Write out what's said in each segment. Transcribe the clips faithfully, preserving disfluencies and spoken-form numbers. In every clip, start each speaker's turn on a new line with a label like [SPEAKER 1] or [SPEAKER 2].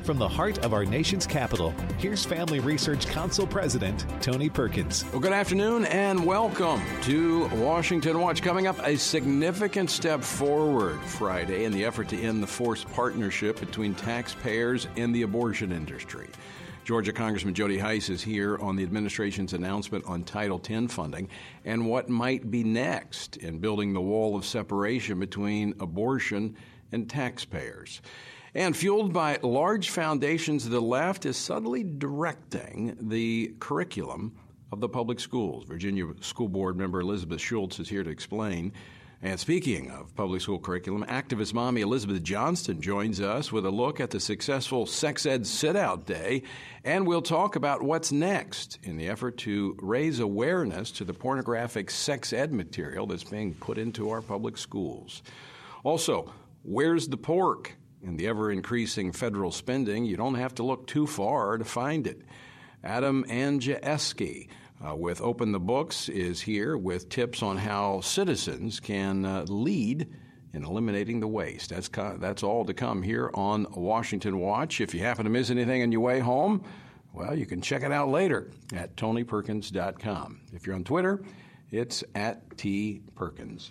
[SPEAKER 1] From the heart of our nation's capital, here's Family Research Council President Tony Perkins.
[SPEAKER 2] Well, good afternoon and welcome to Washington Watch. Coming up, a significant step forward Friday in the effort to end the forced partnership between taxpayers and the abortion industry. Georgia Congressman Jody Hice is here on the administration's announcement on Title ten funding and what might be next in building the wall of separation between abortion and taxpayers. And fueled by large foundations, the left is subtly directing the curriculum of the public schools. Virginia School Board member Elizabeth Schultz is here to explain. And speaking of public school curriculum, activist mommy Elizabeth Johnston joins us with a look at the successful Sex Ed Sit-Out Day, and we'll talk about what's next in the effort to raise awareness to the pornographic sex ed material that's being put into our public schools. Also, where's the pork? In the ever-increasing federal spending, you don't have to look too far to find it. Adam Andrzejewski uh, with Open the Books is here with tips on how citizens can uh, lead in eliminating the waste. That's co- that's all to come here on Washington Watch. If you happen to miss anything on your way home, well, you can check it out later at tony perkins dot com. If you're on Twitter, it's at T Perkins.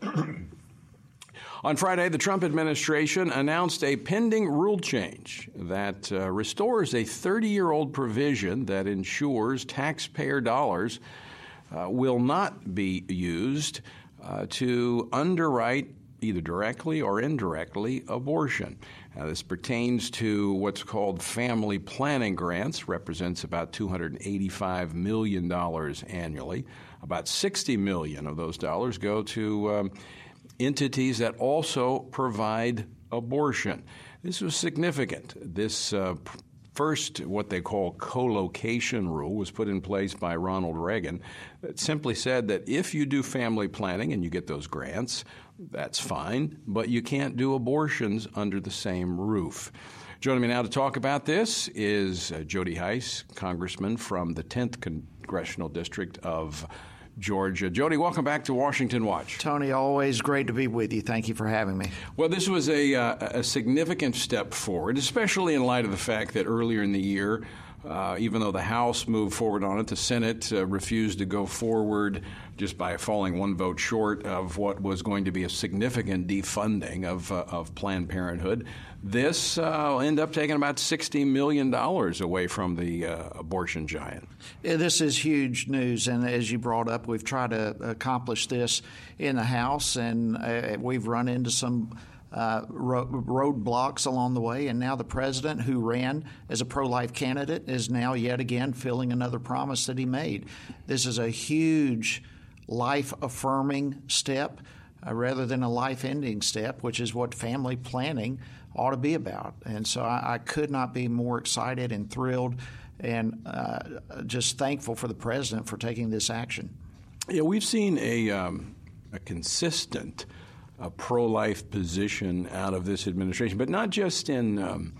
[SPEAKER 2] On Friday, the Trump administration announced a pending rule change that uh, restores a thirty-year-old provision that ensures taxpayer dollars uh, will not be used uh, to underwrite either directly or indirectly abortion. Now, this pertains to what's called family planning grants, represents about two hundred eighty-five million dollars annually. About sixty million dollars of those dollars go to um, entities that also provide abortion. This was significant. This uh, first, what they call co-location rule, was put in place by Ronald Reagan. It simply said that if you do family planning and you get those grants, that's fine, but you can't do abortions under the same roof. Joining me now to talk about this is uh, Jody Hice, congressman from the tenth Congressional District of Georgia. Jody, welcome back to Washington Watch.
[SPEAKER 3] Tony, always great to be with you. Thank you for having me.
[SPEAKER 2] Well, this was a, uh, a significant step forward, especially in light of the fact that earlier in the year, uh, even though the House moved forward on it, the Senate uh, refused to go forward just by falling one vote short of what was going to be a significant defunding of, uh, of Planned Parenthood. This uh, will end up taking about sixty million dollars away from the uh, abortion giant.
[SPEAKER 3] Yeah, this is huge news, and as you brought up, we've tried to accomplish this in the House, and uh, we've run into some uh, ro- roadblocks along the way, and now the president, who ran as a pro-life candidate, is now yet again filling another promise that he made. This is a huge life-affirming step uh, rather than a life-ending step, which is what family planning ought to be about. And so I, I could not be more excited and thrilled and uh, just thankful for the president for taking this action.
[SPEAKER 2] Yeah, we've seen a, um, a consistent uh, pro-life position out of this administration, but not just in um,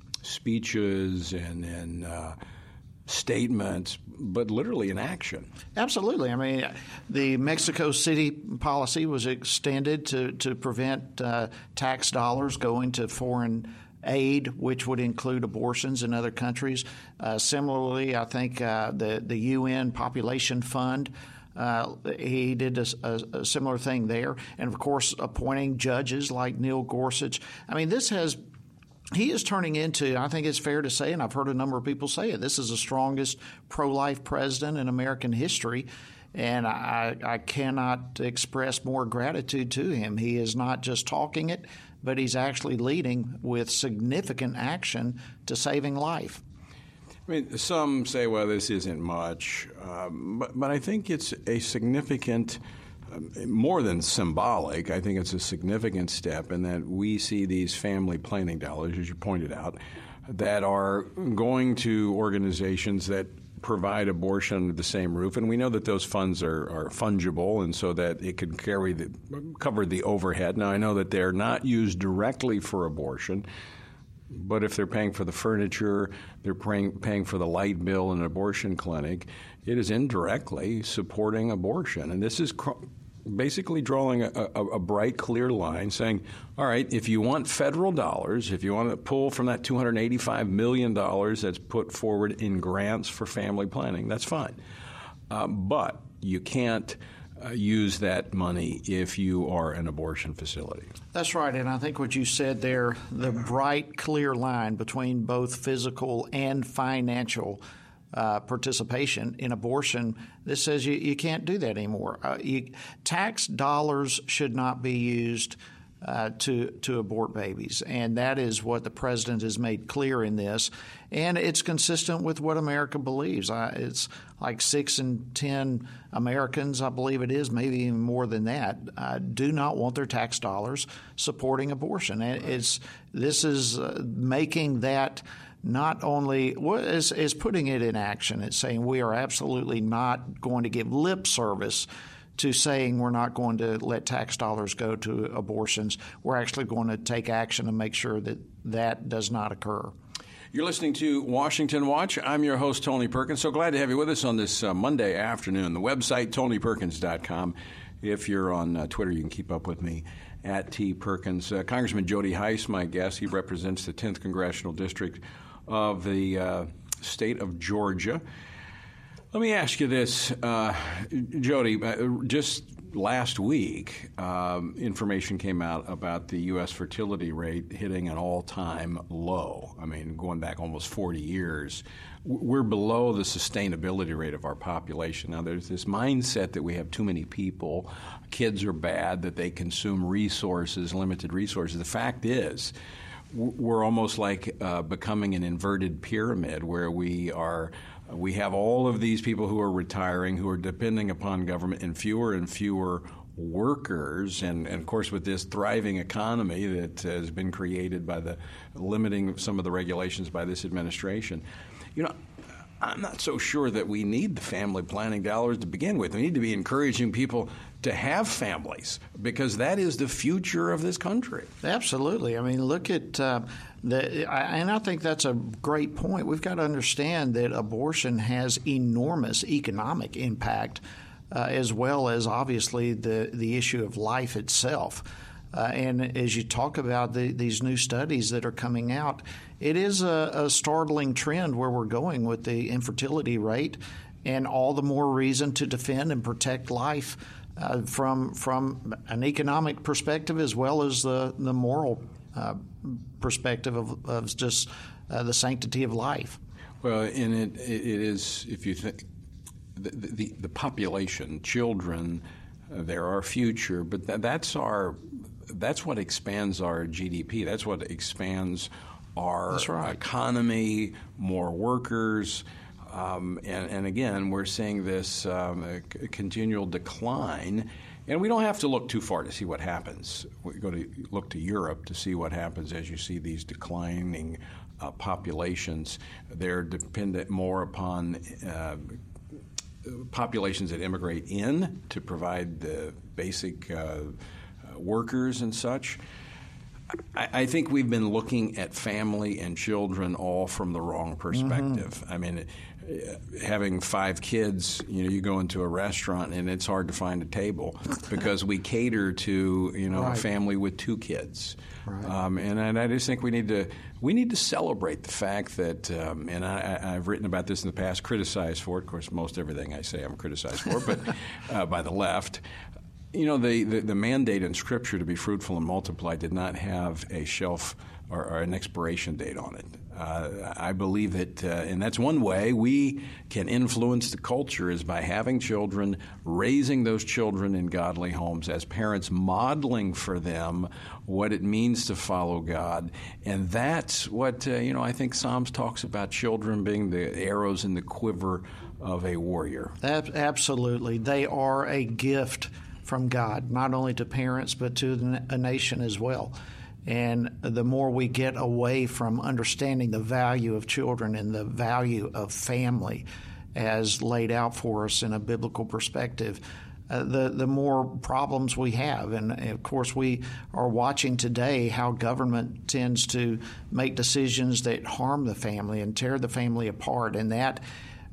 [SPEAKER 2] speeches and, and uh, statements, but literally in action.
[SPEAKER 3] Absolutely. I mean, the Mexico City policy was extended to, to prevent uh, tax dollars going to foreign aid, which would include abortions in other countries. Uh, similarly, I think uh, the, the U N Population Fund, uh, he did a, a, a similar thing there. And, of course, appointing judges like Neil Gorsuch. I mean, this has He is turning into, I think it's fair to say, and I've heard a number of people say it, this is the strongest pro-life president in American history, and I, I cannot express more gratitude to him. He is not just talking it, but he's actually leading with significant action to saving life.
[SPEAKER 2] I mean, some say, well, this isn't much, um, but, but I think it's a significant more than symbolic. I think it's a significant step in that we see these family planning dollars, as you pointed out, that are going to organizations that provide abortion under the same roof. And we know that those funds are, are fungible, and so that it can carry the, cover the overhead. Now, I know that they're not used directly for abortion, but if they're paying for the furniture, they're paying, paying for the light bill in an abortion clinic, it is indirectly supporting abortion. And this is cr- basically drawing a, a, a bright, clear line saying, all right, if you want federal dollars, if you want to pull from that two hundred eighty-five million dollars that's put forward in grants for family planning, that's fine. Uh, but you can't uh, use that money if you are an abortion facility.
[SPEAKER 3] That's right, and I think what you said there, the bright, clear line between both physical and financial uh, participation in abortion, this says you, you can't do that anymore. Uh, you, tax dollars should not be used Uh, to to abort babies, and that is what the president has made clear in this, and it's consistent with what America believes. I, it's like six in ten Americans, I believe it is, maybe even more than that, uh, do not want their tax dollars supporting abortion. And it's this is uh, making that not only well, is, is putting it in action. It's saying we are absolutely not going to give lip service to saying we're not going to let tax dollars go to abortions. We're actually going to take action to make sure that that does not occur.
[SPEAKER 2] You're listening to Washington Watch. I'm your host, Tony Perkins. So glad to have you with us on this uh, Monday afternoon. The website, tony perkins dot com. If you're on uh, Twitter, you can keep up with me at T. Perkins. Uh, Congressman Jody Hice, my guest. He represents the tenth Congressional District of the uh, state of Georgia. Let me ask you this, uh, Jody. Just last week, um, information came out about the U S fertility rate hitting an all-time low. I mean, going back almost forty years. We're below the sustainability rate of our population. Now, there's this mindset that we have too many people, kids are bad, that they consume resources, limited resources. The fact is, we're almost like uh, becoming an inverted pyramid where we are we have all of these people who are retiring, who are depending upon government, and fewer and fewer workers. And, and of course, with this thriving economy that has been created by the limiting some of the regulations by this administration, you know, I'm not so sure that we need the family planning dollars to begin with. We need to be encouraging people to have families, because that is the future of this country.
[SPEAKER 3] Absolutely. I mean, look at uh, the, and I think that's a great point. We've got to understand that abortion has enormous economic impact, uh, as well as obviously the the issue of life itself. Uh, and as you talk about the, these new studies that are coming out, it is a, a startling trend where we're going with the infertility rate, and all the more reason to defend and protect life uh, from from an economic perspective as well as the, the moral uh, perspective of, of just uh, the sanctity of life.
[SPEAKER 2] Well, and it, it is, if you think, the, the, the population, children, uh, they're our future, but th- that's our That's what expands our G D P. That's what expands our
[SPEAKER 3] right.
[SPEAKER 2] economy, more workers. Um, and, and again, we're seeing this um, a c- continual decline. And we don't have to look too far to see what happens. We go to look to Europe to see what happens as you see these declining uh, populations. They're dependent more upon uh, populations that immigrate in to provide the basic uh, workers and such. I, I think we've been looking at family and children all from the wrong perspective. Mm-hmm. I mean, having five kids, you know, you go into a restaurant and it's hard to find a table because we cater to, you know, right. a family with two kids. Right. Um, and, and I just think we need to we need to celebrate the fact that, um, and I, I've written about this in the past, criticized for it. Of course, most everything I say I'm criticized for, but uh, by the left. You know, the, the, the mandate in Scripture to be fruitful and multiply did not have a shelf or, or an expiration date on it. Uh, I believe that, uh, and that's one way we can influence the culture is by having children, raising those children in godly homes, as parents modeling for them what it means to follow God. And that's what, uh, you know, I think Psalms talks about children being the arrows in the quiver of a warrior.
[SPEAKER 3] Absolutely. They are a gift from God, not only to parents, but to a nation as well. And the more we get away from understanding the value of children and the value of family as laid out for us in a biblical perspective, uh, the, the more problems we have. And, of course, we are watching today how government tends to make decisions that harm the family and tear the family apart. And that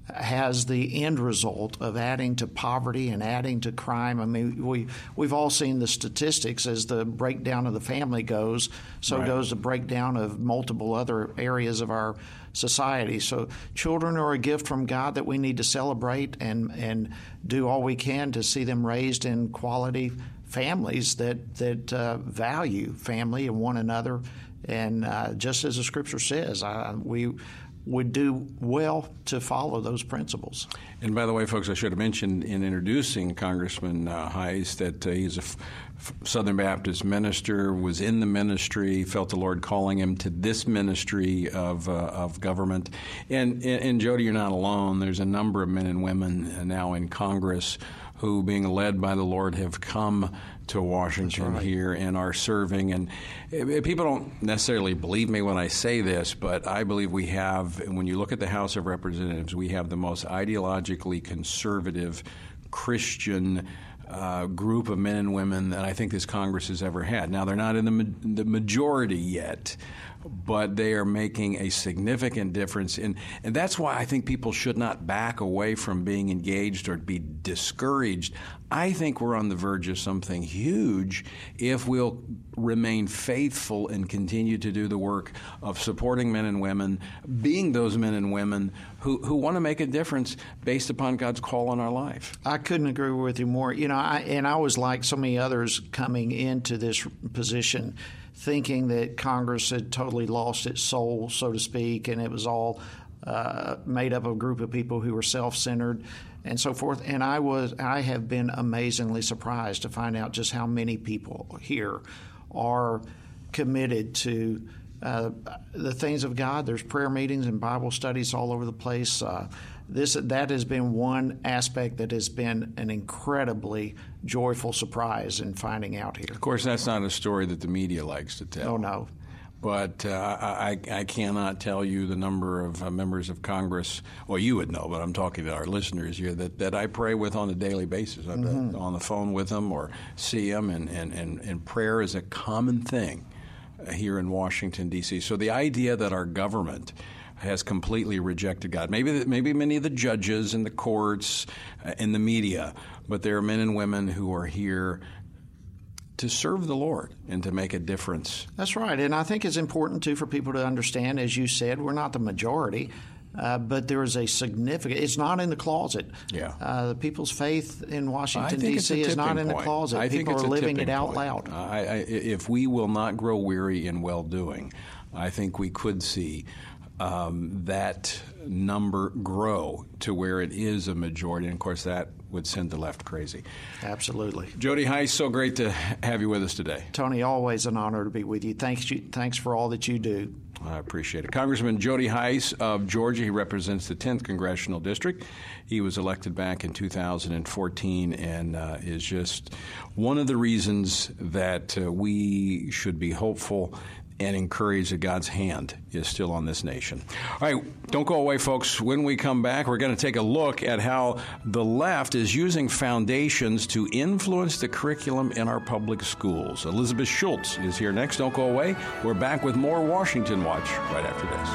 [SPEAKER 3] has the end result of adding to poverty and adding to crime. I mean, we, we've all seen the statistics. As the breakdown of the family goes, so right. goes the breakdown of multiple other areas of our society. So children are a gift from God that we need to celebrate and, and do all we can to see them raised in quality families that, that uh, value family and one another. And uh, just as the Scripture says, uh, we would do well to follow those principles.
[SPEAKER 2] And by the way, folks, I should have mentioned in introducing Congressman uh, Heiss that uh, he's a f- f- Southern Baptist minister, was in the ministry, felt the Lord calling him to this ministry of uh, of government. And, and, and Jody, you're not alone. There's a number of men and women now in Congress who, being led by the Lord, have come to Washington right. here and are serving. And people don't necessarily believe me when I say this, but I believe we have, when you look at the House of Representatives, we have the most ideologically conservative Christian uh, group of men and women that I think this Congress has ever had. Now, they're not in the, ma- the majority yet, but they are making a significant difference. And, and that's why I think people should not back away from being engaged or be discouraged. I think we're on the verge of something huge if we'll remain faithful and continue to do the work of supporting men and women, being those men and women who, who want to make a difference based upon God's call on our life.
[SPEAKER 3] I couldn't agree with you more. You know, I, and I was like so many others coming into this position, thinking that Congress had totally lost its soul, so to speak, and it was all uh, made up of a group of people who were self-centered and so forth. And I was, I have been amazingly surprised to find out just how many people here are committed to uh, the things of God. There's prayer meetings and Bible studies all over the place. Uh, This that has been one aspect that has been an incredibly joyful surprise in finding out here.
[SPEAKER 2] Of course, that's not a story that the media likes to tell.
[SPEAKER 3] Oh, no.
[SPEAKER 2] But uh, I, I cannot tell you the number of uh, members of Congress. Well, you would know, but I'm talking to our listeners here that, that I pray with on a daily basis. I'm mm-hmm. on the phone with them or see them, and, and, and, and prayer is a common thing here in Washington, D C. So the idea that our government has completely rejected God. Maybe maybe many of the judges in the courts uh, and the media, but there are men and women who are here to serve the Lord and to make a difference.
[SPEAKER 3] That's right. And I think it's important, too, for people to understand, as you said, we're not the majority, uh, but there is a significant – it's not in the closet.
[SPEAKER 2] Yeah.
[SPEAKER 3] Uh, the people's faith in Washington, D C is not in the closet.
[SPEAKER 2] I
[SPEAKER 3] people
[SPEAKER 2] think it's
[SPEAKER 3] are living it out
[SPEAKER 2] point.
[SPEAKER 3] loud.
[SPEAKER 2] I, I, if we will not grow weary in well-doing, I think we could see – Um, that number grow to where it is a majority. And, of course, that would send the left crazy.
[SPEAKER 3] Absolutely.
[SPEAKER 2] Jody Heiss, so great to have you with us today.
[SPEAKER 3] Tony, always an honor to be with you. Thanks, you, thanks for all that you do.
[SPEAKER 2] I appreciate it. Congressman Jody Heiss of Georgia, he represents the tenth Congressional District. He was elected back in two thousand fourteen and uh, is just one of the reasons that uh, we should be hopeful and encourage that God's hand is still on this nation. All right, don't go away, folks. When we come back, we're going to take a look at how the left is using foundations to influence the curriculum in our public schools. Elizabeth Schultz is here next. Don't go away. We're back with more Washington Watch right after this.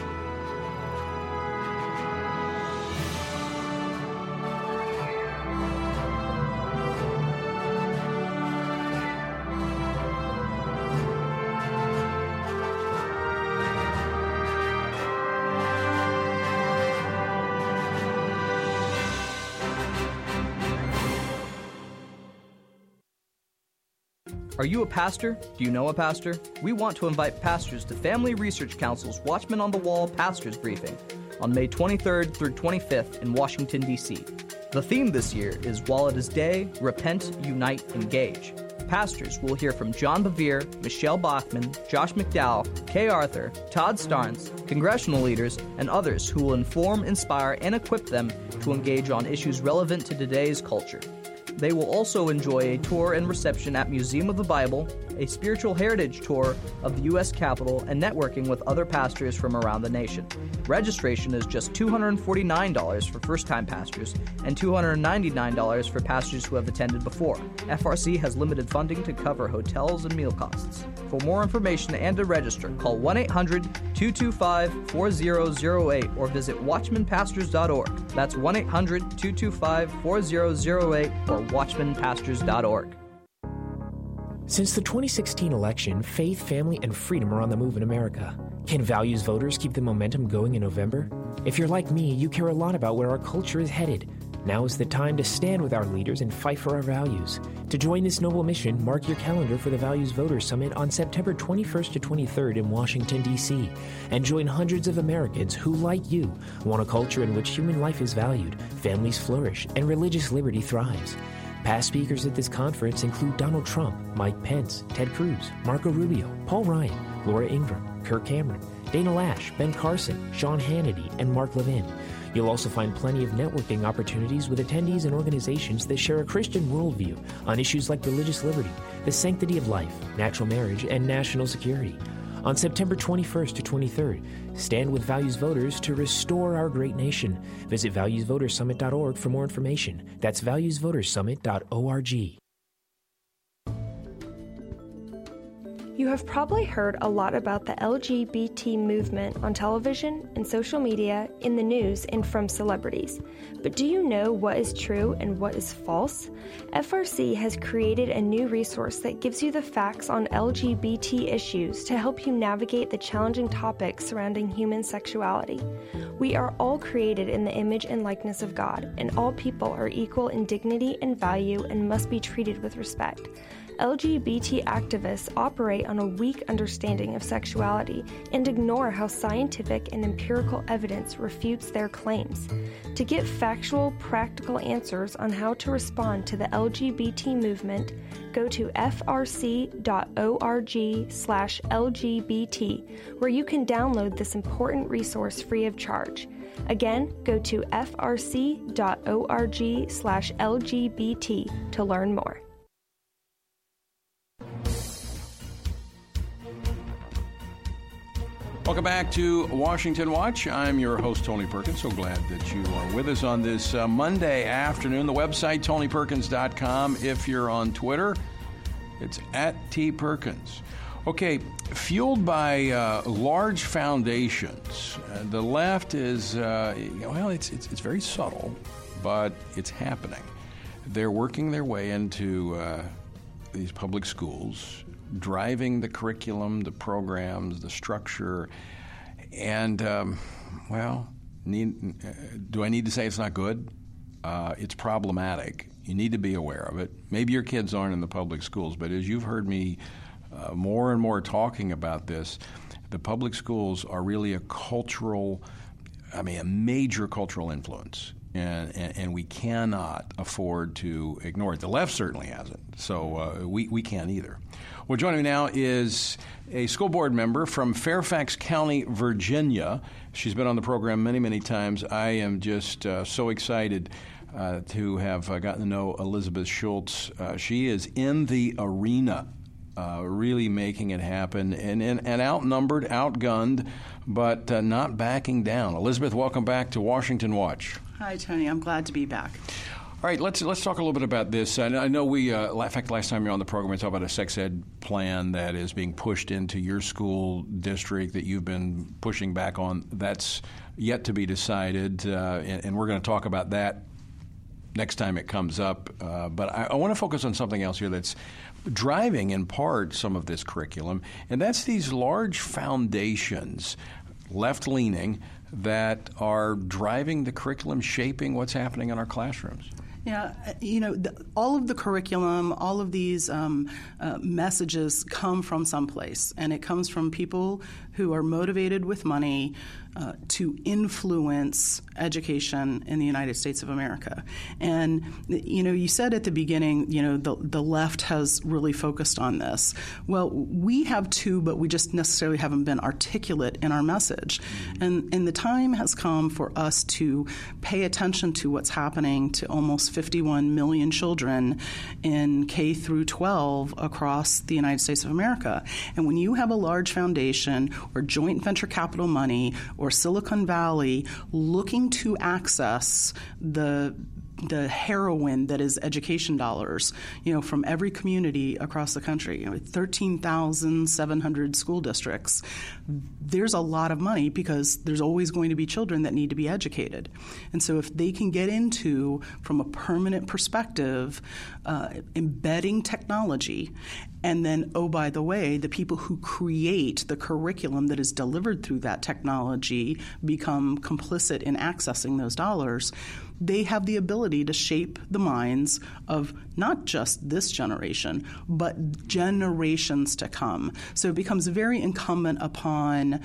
[SPEAKER 4] Are you a pastor? Do you know a pastor? We want to invite pastors to Family Research Council's Watchmen on the Wall Pastors Briefing on May twenty-third through twenty-fifth in Washington, D C. The theme this year is While It Is Day, Repent, Unite, Engage. Pastors will hear from John Bevere, Michelle Bachman, Josh McDowell, Kay Arthur, Todd Starnes, congressional leaders, and others who will inform, inspire, and equip them to engage on issues relevant to today's culture. They will also enjoy a tour and reception at Museum of the Bible, a spiritual heritage tour of the U S Capitol, and networking with other pastors from around the nation. Registration is just two hundred forty-nine dollars for first-time pastors and two hundred ninety-nine dollars for pastors who have attended before. F R C has limited funding to cover hotels and meal costs. For more information and to register, call one eight hundred two two five four zero zero eight or visit watchman pastors dot org. That's one eight hundred two two five four zero zero eight or watchman pastors dot org.
[SPEAKER 5] Since the twenty sixteen election, faith, family, and freedom are on the move in America. Can Values voters keep the momentum going in November? If you're like me, you care a lot about where our culture is headed. Now is the time to stand with our leaders and fight for our values. To join this noble mission, mark your calendar for the Values Voters Summit on September twenty-first to twenty-third in Washington, D C, and join hundreds of Americans who, like you, want a culture in which human life is valued, families flourish, and religious liberty thrives. Past speakers at this conference include Donald Trump, Mike Pence, Ted Cruz, Marco Rubio, Paul Ryan, Laura Ingraham, Kirk Cameron, Dana Lash, Ben Carson, Sean Hannity, and Mark Levin. You'll also find plenty of networking opportunities with attendees and organizations that share a Christian worldview on issues like religious liberty, the sanctity of life, natural marriage, and national security. On September twenty-first to twenty-third, stand with Values Voters to restore our great nation. Visit values voters summit dot org for more information. That's values voters summit dot org.
[SPEAKER 6] You have probably heard a lot about the L G B T movement on television, in social media, in the news, and from celebrities. But do you know what is true and what is false? F R C has created a new resource that gives you the facts on L G B T issues to help you navigate the challenging topics surrounding human sexuality. We are all created in the image and likeness of God, and all people are equal in dignity and value and must be treated with respect. L G B T activists operate on a weak understanding of sexuality and ignore how scientific and empirical evidence refutes their claims. To get factual, practical answers on how to respond to the L G B T movement, go to f r c dot org slash L G B T, where you can download this important resource free of charge. Again, go to f r c dot org slash L G B T to learn more.
[SPEAKER 2] Welcome back to Washington Watch. I'm your host, Tony Perkins. So glad that you are with us on this uh, Monday afternoon. The website, tony perkins dot com. If you're on Twitter, it's at T Perkins. Okay, fueled by uh, large foundations, uh, the left is, uh, well, it's, it's it's very subtle, but it's happening. They're working their way into uh, these public schools, driving the curriculum, the programs, the structure, and, um, well, need, uh, do I need to say it's not good? Uh, it's problematic. You need to be aware of it. Maybe your kids aren't in the public schools, but as you've heard me uh, more and more talking about this, the public schools are really a cultural, I mean, a major cultural influence. And, and, and we cannot afford to ignore it. The left certainly hasn't, so uh, we, we can't either. Well, joining me now is a school board member from Fairfax County, Virginia. She's been on the program many, many times. I am just uh, so excited uh, to have uh, gotten to know Elizabeth Schultz. Uh, she is in the arena, uh, really making it happen, and, and, and outnumbered, outgunned, but uh, not backing down. Elizabeth, welcome back to Washington Watch.
[SPEAKER 7] Hi, Tony. I'm glad to be back.
[SPEAKER 2] All right, let's let's talk a little bit about this. I know we, uh, in fact, last time you were on the program, we talked about a sex ed plan that is being pushed into your school district that you've been pushing back on. That's yet to be decided, uh, and, and we're going to talk about that next time it comes up. Uh, but I, I want to focus on something else here that's driving, in part, some of this curriculum, and that's these large foundations, left-leaning, that are driving the curriculum, shaping what's happening in our classrooms.
[SPEAKER 7] Yeah, you know, the, all of the curriculum, all of these um, uh, messages come from someplace, and it comes from people who are motivated with money uh, to influence education in the United States of America. And, you know, you said at the beginning, you know, the, the left has really focused on this. Well, we have too, but we just necessarily haven't been articulate in our message. And, and the time has come for us to pay attention to what's happening, to almost fifty-one million children in K through twelve across the United States of America. And when you have a large foundation or joint venture capital money or Silicon Valley looking to access the the heroin that is education dollars, you know, from every community across the country, you know, thirteen thousand seven hundred school districts, there's a lot of money because there's always going to be children that need to be educated. And so if they can get into, from a permanent perspective, uh, embedding technology, and then, oh, by the way, the people who create the curriculum that is delivered through that technology become complicit in accessing those dollars, they have the ability to shape the minds of not just this generation, but generations to come. So it becomes very incumbent upon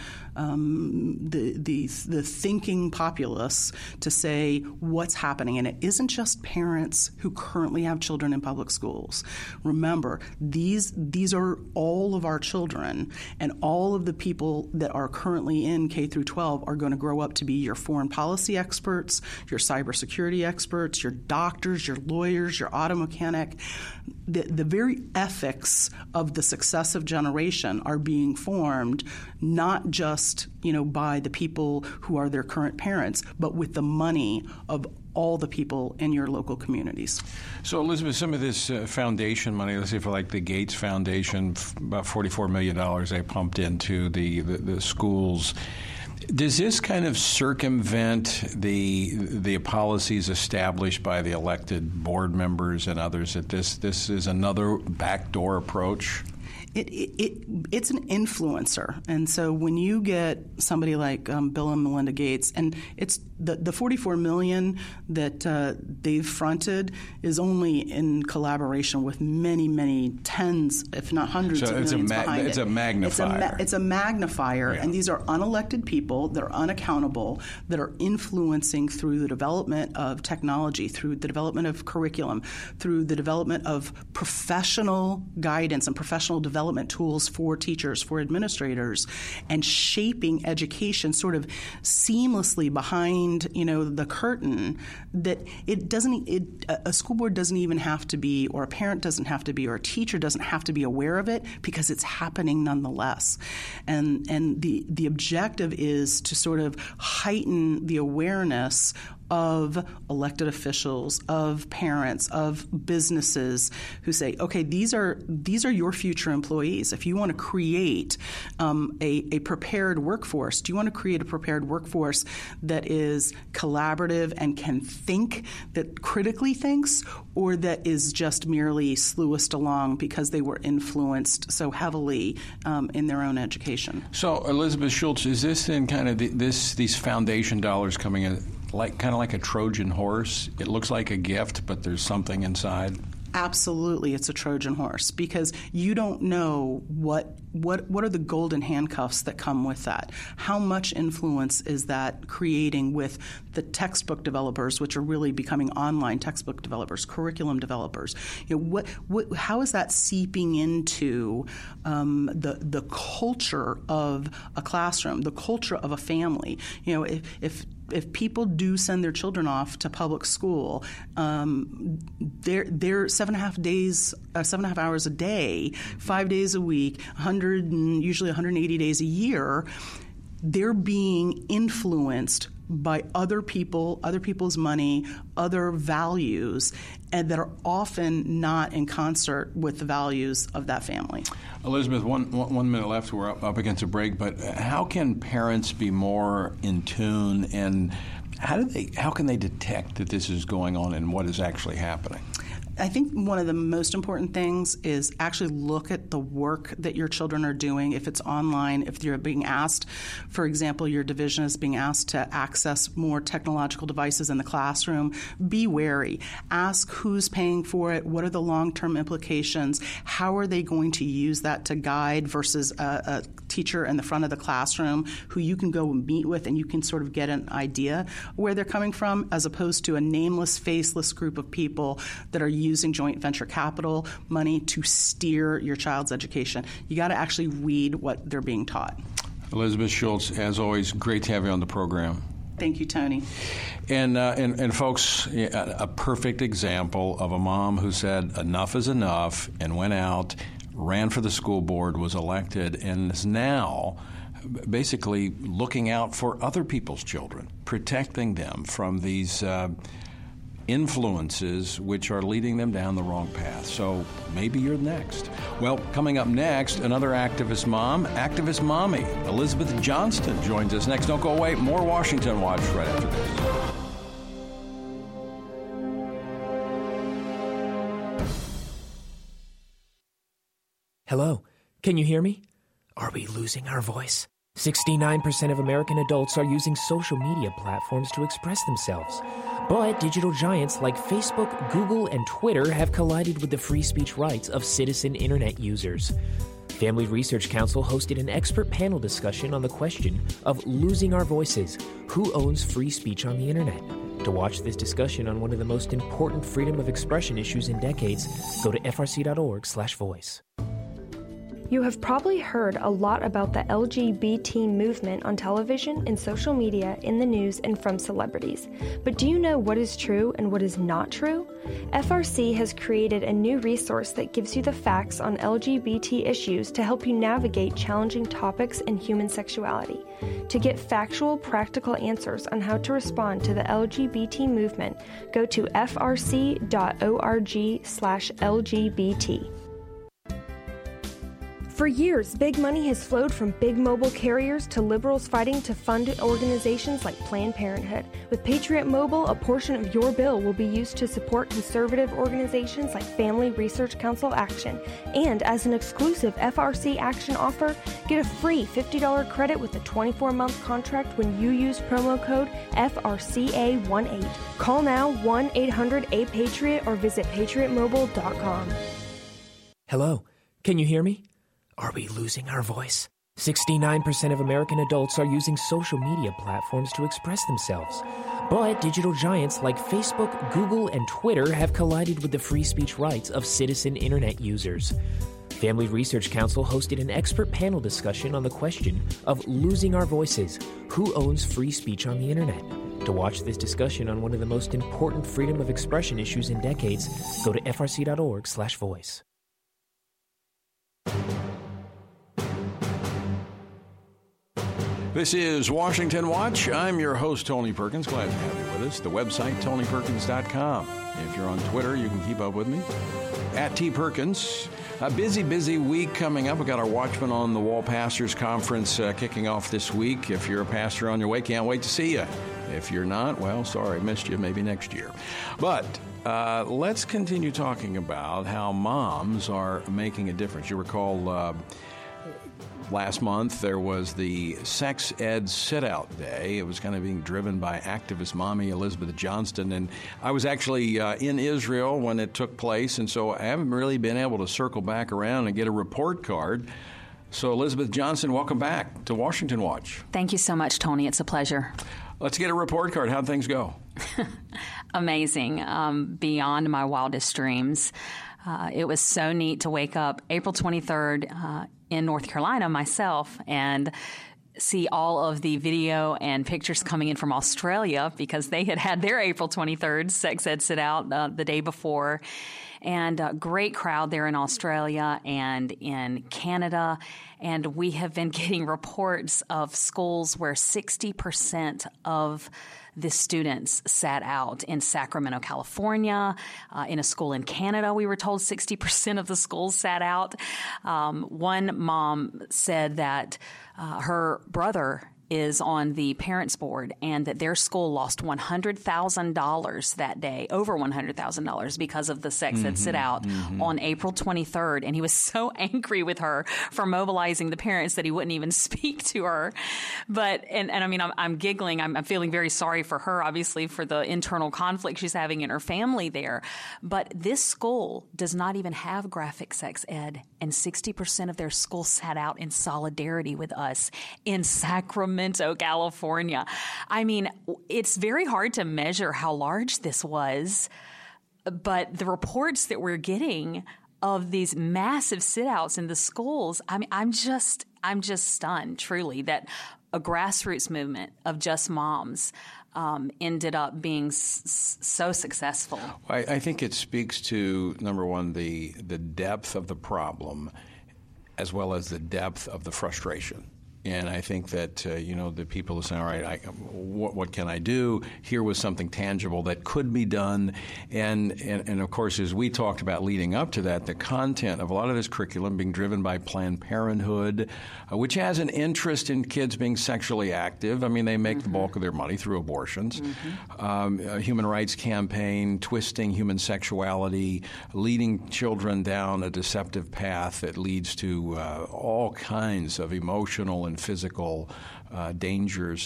[SPEAKER 7] um, the, the the thinking populace to say what's happening. And it isn't just parents who currently have children in public schools. Remember, these these are all of our children, and all of the people that are currently in K through twelve are going to grow up to be your foreign policy experts, your cybersecurity experts, your doctors, your lawyers, your auto mechanic. The, the very ethics of the successive generation are being formed not just, you know, by the people who are their current parents, but with the money of all the people in your local communities.
[SPEAKER 2] So, Elizabeth, some of this uh, foundation money, let's say for like the Gates Foundation, about forty-four million dollars they pumped into the, the, the schools. Does this kind of circumvent the the policies established by the elected board members and others, that this this is another backdoor approach?
[SPEAKER 7] It, it, it it's an influencer, and so when you get somebody like um, Bill and Melinda Gates, and it's the the forty-four million that uh, they've fronted is only in collaboration with many, many tens, if not hundreds,
[SPEAKER 2] so
[SPEAKER 7] of
[SPEAKER 2] it's
[SPEAKER 7] millions
[SPEAKER 2] a ma-
[SPEAKER 7] behind
[SPEAKER 2] it's
[SPEAKER 7] it.
[SPEAKER 2] a magnifier.
[SPEAKER 7] It's a, ma- it's a magnifier,
[SPEAKER 2] yeah.
[SPEAKER 7] And these are unelected people that are unaccountable, that are influencing through the development of technology, through the development of curriculum, through the development of professional guidance and professional development. development tools for teachers, for administrators, and shaping education sort of seamlessly behind, you know, the curtain, that it doesn't, it, a school board doesn't even have to be, or a parent doesn't have to be, or a teacher doesn't have to be aware of it, because it's happening nonetheless. And and the, the objective is to sort of heighten the awareness of elected officials, of parents, of businesses who say, okay, these are these are your future employees. If you want to create um, a, a prepared workforce, do you want to create a prepared workforce that is collaborative and can think, that critically thinks, or that is just merely sluiced along because they were influenced so heavily um, in their own education?
[SPEAKER 2] So, Elizabeth Schultz, is this then kind of the, this these foundation dollars coming in like kind of like a Trojan horse? It looks like a gift, but there's something inside.
[SPEAKER 7] Absolutely, it's a Trojan horse, because you don't know what what what are the golden handcuffs that come with that. How much influence is that creating with the textbook developers, which are really becoming online textbook developers, curriculum developers? You know, what what how is that seeping into um, the the culture of a classroom, the culture of a family? You know, if if If people do send their children off to public school, um, they're, they're seven and a half days, uh, seven and a half hours a day, five days a week, one hundred and usually one hundred eighty days a year. They're being influenced by other people, other people's money, other values, and that are often not in concert with the values of that family.
[SPEAKER 2] Elizabeth, one, one minute left. We're up, up against a break, but how can parents be more in tune, and how do they? How can they detect that this is going on and what is actually happening?
[SPEAKER 7] I think one of the most important things is actually look at the work that your children are doing. If it's online, if you're being asked, for example, your division is being asked to access more technological devices in the classroom, be wary. Ask who's paying for it, what are the long-term implications, how are they going to use that to guide versus a, a teacher in the front of the classroom who you can go and meet with and you can sort of get an idea where they're coming from, as opposed to a nameless, faceless group of people that are using joint venture capital money to steer your child's education. You got to actually read what they're being taught.
[SPEAKER 2] Elizabeth Schultz, as always, great to have you on the program.
[SPEAKER 7] Thank you, Tony.
[SPEAKER 2] And, uh, and, and folks, a perfect example of a mom who said enough is enough and went out, ran for the school board, was elected, and is now basically looking out for other people's children, protecting them from these uh, influences which are leading them down the wrong path. So maybe you're next. Well, coming up next, another activist mom, activist mommy, Elizabeth Johnston joins us next. Don't go away. More Washington Watch right after this.
[SPEAKER 5] Hello, can you hear me? Are we losing our voice? sixty-nine percent of American adults are using social media platforms to express themselves. But digital giants like Facebook, Google, and Twitter have collided with the free speech rights of citizen internet users. Family Research Council hosted an expert panel discussion on the question of losing our voices. Who owns free speech on the internet? To watch this discussion on one of the most important freedom of expression issues in decades, go to f r c dot org slash voice.
[SPEAKER 6] You have probably heard a lot about the L G B T movement on television and social media, in the news, and from celebrities. But do you know what is true and what is not true? F R C has created a new resource that gives you the facts on L G B T issues to help you navigate challenging topics in human sexuality. To get factual, practical answers on how to respond to the L G B T movement, go to f r c dot org slash L G B T. For years, big money has flowed from big mobile carriers to liberals fighting to fund organizations like Planned Parenthood. With Patriot Mobile, a portion of your bill will be used to support conservative organizations like Family Research Council Action. And as an exclusive F R C Action offer, get a free fifty dollars credit with a twenty-four month contract when you use promo code F R C A eighteen. Call now one eight hundred A Patriot or visit patriot mobile dot com.
[SPEAKER 5] Hello, can you hear me? Are we losing our voice? sixty-nine percent of American adults are using social media platforms to express themselves. But digital giants like Facebook, Google, and Twitter have collided with the free speech rights of citizen internet users. Family Research Council hosted an expert panel discussion on the question of losing our voices. Who owns free speech on the internet? To watch this discussion on one of the most important freedom of expression issues in decades, go to f r c dot org slash voice.
[SPEAKER 2] This is Washington Watch. I'm your host, Tony Perkins. Glad to have you with us. The website, tony perkins dot com. If you're on Twitter, you can keep up with me. At T. Perkins. A busy, busy week coming up. We've got our Watchman on the Wall Pastors Conference uh, kicking off this week. If you're a pastor on your way, can't wait to see you. If you're not, well, sorry, missed you. Maybe next year. But uh, let's continue talking about how moms are making a difference. You recall uh, last month there was the Sex Ed Sit-Out Day. It was kind of being driven by activist mommy Elizabeth Johnston. And I was actually uh, in Israel when it took place, and so I haven't really been able to circle back around and get a report card. So Elizabeth Johnston, welcome back to Washington Watch.
[SPEAKER 8] Thank you so much, Tony. It's a pleasure.
[SPEAKER 2] Let's get a report card. How'd things go?
[SPEAKER 8] Amazing. Um, beyond my wildest dreams. Uh, it was so neat to wake up April twenty-third uh, in North Carolina myself and see all of the video and pictures coming in from Australia because they had had their April twenty-third Sex Ed Sit Out uh, the day before. And a great crowd there in Australia and in Canada. And we have been getting reports of schools where sixty percent of the students sat out. In Sacramento, California, uh, in a school in Canada, we were told sixty percent of the schools sat out. Um, one mom said that uh, her brother is on the parents board and that their school lost one hundred thousand dollars that day, over one hundred thousand dollars because of the Sex Ed mm-hmm, Sit Out mm-hmm. on April twenty-third. And he was so angry with her for mobilizing the parents that he wouldn't even speak to her. But, and, and I mean, I'm, I'm giggling. I'm, I'm feeling very sorry for her, obviously, for the internal conflict she's having in her family there. But this school does not even have graphic sex ed. And sixty percent of their school sat out in solidarity with us in Sacramento, California. I mean, it's very hard to measure how large this was, but the reports that we're getting of these massive sit-outs in the schools, I mean, I'm just, I'm just stunned, truly, that a grassroots movement of just moms um, ended up being s- so successful.
[SPEAKER 2] I, I think it speaks to, number one, the the depth of the problem as well as the depth of the frustration. And I think that, uh, you know, the people who say, all right, I, what, what can I do? Here was something tangible that could be done. And, and, and, of course, as we talked about leading up to that, the content of a lot of this curriculum being driven by Planned Parenthood, uh, which has an interest in kids being sexually active. I mean, they make mm-hmm. the bulk of their money through abortions. Mm-hmm. Um, a human rights campaign, twisting human sexuality, leading children down a deceptive path that leads to uh, all kinds of emotional and and physical uh, dangers.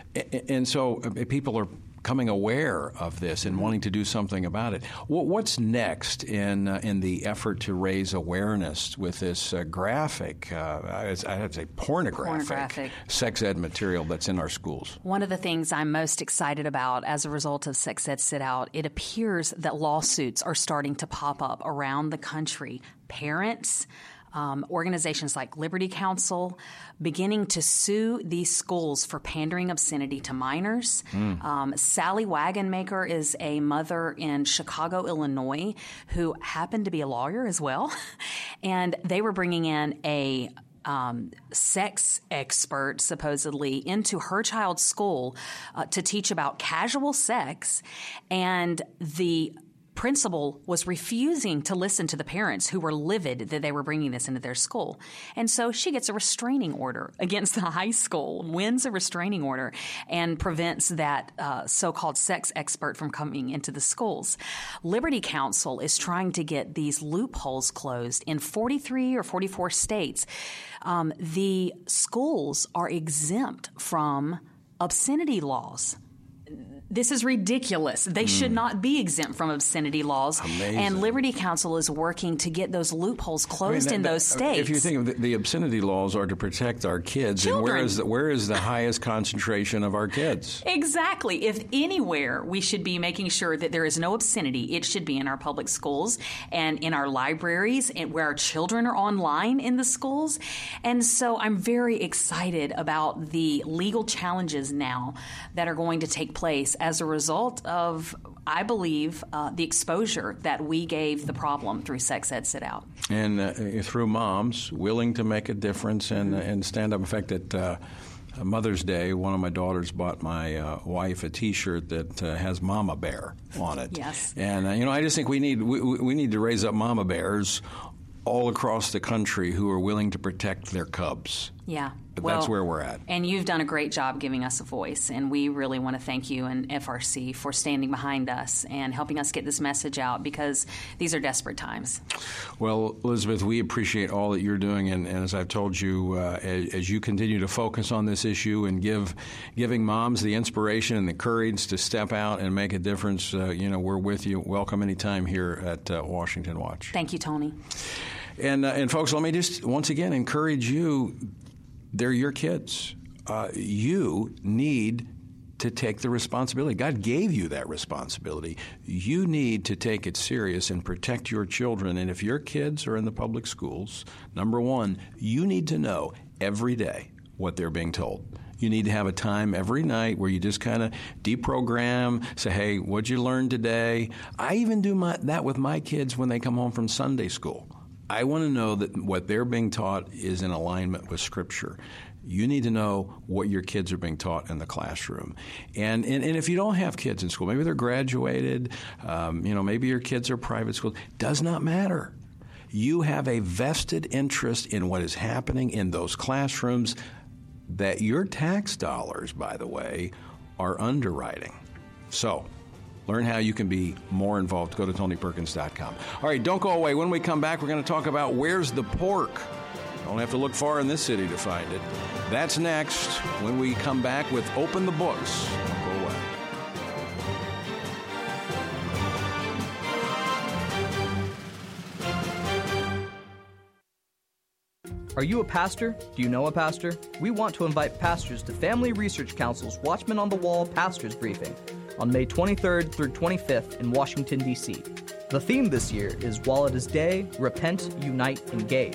[SPEAKER 2] And so people are becoming aware of this and wanting to do something about it. What's next in uh, in the effort to raise awareness with this uh, graphic, uh, I would say pornographic, pornographic sex ed material that's in our schools?
[SPEAKER 8] One of the things I'm most excited about as a result of Sex Ed Sit Out, it appears that lawsuits are starting to pop up around the country. Parents, Um, organizations like Liberty Counsel beginning to sue these schools for pandering obscenity to minors. Mm. Um, Sally Wagonmaker is a mother in Chicago, Illinois, who happened to be a lawyer as well. And they were bringing in a Um, sex expert, supposedly, into her child's school uh, to teach about casual sex. And the principal was refusing to listen to the parents who were livid that they were bringing this into their school. And so she gets a restraining order against the high school, wins a restraining order, and prevents that uh, so-called sex expert from coming into the schools. Liberty Counsel is trying to get these loopholes closed in forty-three or forty-four states. Um, the schools are exempt from obscenity laws. This is ridiculous. They mm. should not be exempt from obscenity laws.
[SPEAKER 2] Amazing.
[SPEAKER 8] And Liberty Counsel is working to get those loopholes closed I mean, that, in those
[SPEAKER 2] that,
[SPEAKER 8] states.
[SPEAKER 2] If you think of the, the obscenity laws are to protect our kids,
[SPEAKER 8] Children.
[SPEAKER 2] and where is, the, where is the highest concentration of our kids?
[SPEAKER 8] Exactly. If anywhere we should be making sure that there is no obscenity, it should be in our public schools and in our libraries and where our children are online in the schools. And so I'm very excited about the legal challenges now that are going to take place as a result of, I believe, uh, the exposure that we gave the problem through Sex Ed Sit Out.
[SPEAKER 2] And uh, through moms willing to make a difference and, mm-hmm. and stand up. In fact, at uh, Mother's Day, one of my daughters bought my uh, wife a T-shirt that uh, has Mama Bear on it.
[SPEAKER 8] Yes.
[SPEAKER 2] And, uh, you know, I just think we need we, we need to raise up Mama Bears all across the country who are willing to protect their cubs.
[SPEAKER 8] Yeah.
[SPEAKER 2] But
[SPEAKER 8] well,
[SPEAKER 2] that's where we're at.
[SPEAKER 8] And you've done a great job giving us a voice, and we really want to thank you and F R C for standing behind us and helping us get this message out, because these are desperate times.
[SPEAKER 2] Well, Elizabeth, we appreciate all that you're doing, and, and as I've told you, uh, as, as you continue to focus on this issue and give giving moms the inspiration and the courage to step out and make a difference, uh, you know, we're with you. Welcome anytime here at uh, Washington Watch.
[SPEAKER 8] Thank you, Tony.
[SPEAKER 2] And, uh, and folks, let me just once again encourage you. They're your kids. Uh, you need to take the responsibility. God gave you that responsibility. You need to take it serious and protect your children. And if your kids are in the public schools, number one, you need to know every day what they're being told. You need to have a time every night where you just kind of deprogram, say, hey, what'd you learn today? I even do my, that with my kids when they come home from Sunday school. I want to know that what they're being taught is in alignment with Scripture. You need to know what your kids are being taught in the classroom. And and, and if you don't have kids in school, maybe they're graduated, um, you know, maybe your kids are private school, does not matter. You have a vested interest in what is happening in those classrooms that your tax dollars, by the way, are underwriting. So learn how you can be more involved. Go to Tony Perkins dot com. All right, don't go away. When we come back, we're going to talk about where's the pork. Don't have to look far in this city to find it. That's next when we come back with Open the Books. Don't go away.
[SPEAKER 4] Are you a pastor? Do you know a pastor? We want to invite pastors to Family Research Council's Watchmen on the Wall Pastors Briefing on May twenty-third through twenty-fifth in Washington, D C The theme this year is While It Is Day, Repent, Unite, Engage.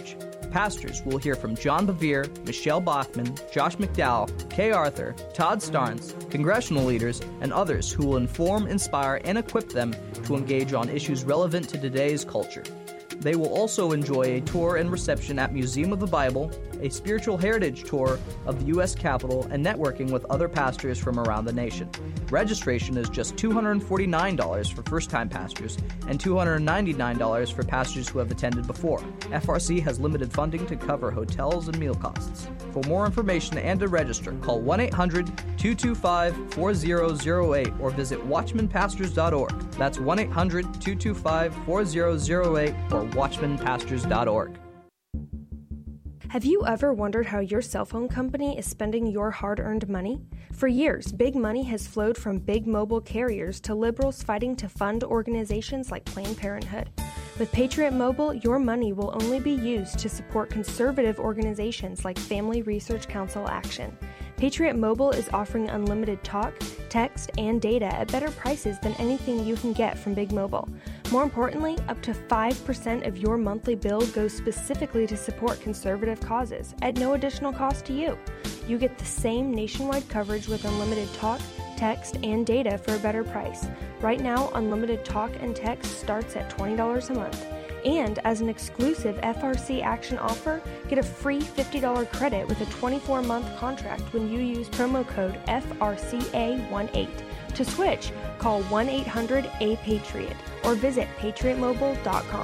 [SPEAKER 4] pastors, we'll hear from John Bevere, Michelle Bachman, Josh McDowell, Kay Arthur, Todd Starnes, congressional leaders, and others who will inform, inspire, and equip them to engage on issues relevant to today's culture. They will also enjoy a tour and reception at Museum of the Bible, a spiritual heritage tour of the U S Capitol, and networking with other pastors from around the nation. Registration is just two hundred forty-nine dollars for first-time pastors and two hundred ninety-nine dollars for pastors who have attended before. F R C has limited funding to cover hotels and meal costs. For more information and to register, call one eight hundred two two five four zero zero eight or visit watchman pastors dot org. That's one eight hundred two two five four zero zero eight or watchman pastors dot org.
[SPEAKER 6] Have you ever wondered how your cell phone company is spending your hard-earned money? For years, big money has flowed from big mobile carriers to liberals fighting to fund organizations like Planned Parenthood. With Patriot Mobile, your money will only be used to support conservative organizations like Family Research Council Action. Patriot Mobile is offering unlimited talk, text, and data at better prices than anything you can get from Big Mobile. More importantly, up to five percent of your monthly bill goes specifically to support conservative causes at no additional cost to you. You get the same nationwide coverage with unlimited talk, text, and data for a better price. Right now, unlimited talk and text starts at twenty dollars a month. And as an exclusive F R C Action offer, get a free fifty dollars credit with a twenty-four month contract when you use promo code F R C A eighteen. To switch, call one eight hundred A Patriot or visit patriot mobile dot com.